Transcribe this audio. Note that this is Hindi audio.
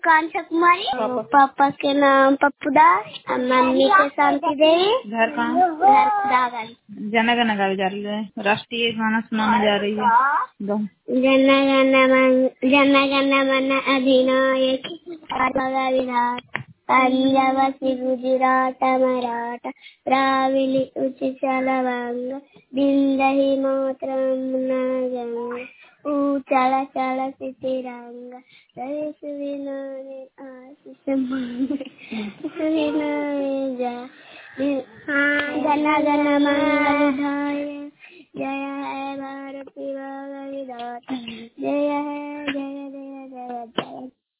कांक्षा कुमारी। पापा के नाम पप्पूदास, मम्मी के शांति देवी। घर कहाँ? घर दागन। जन गण गावे जा रही है, राष्ट्रीय गाना सुनाने जा रही है। जन गण मन अधिनायक विराट, पंजाबी गुजरात मराठा द्राविडी उच्चल वंग, बिंदहि मोत्रम नगंग, ऊचल चल तिरंग, देश विनाने आशीष विनाने जा। जन गण मंगलदायक, जय है भारती भाग्य विधाता, जय है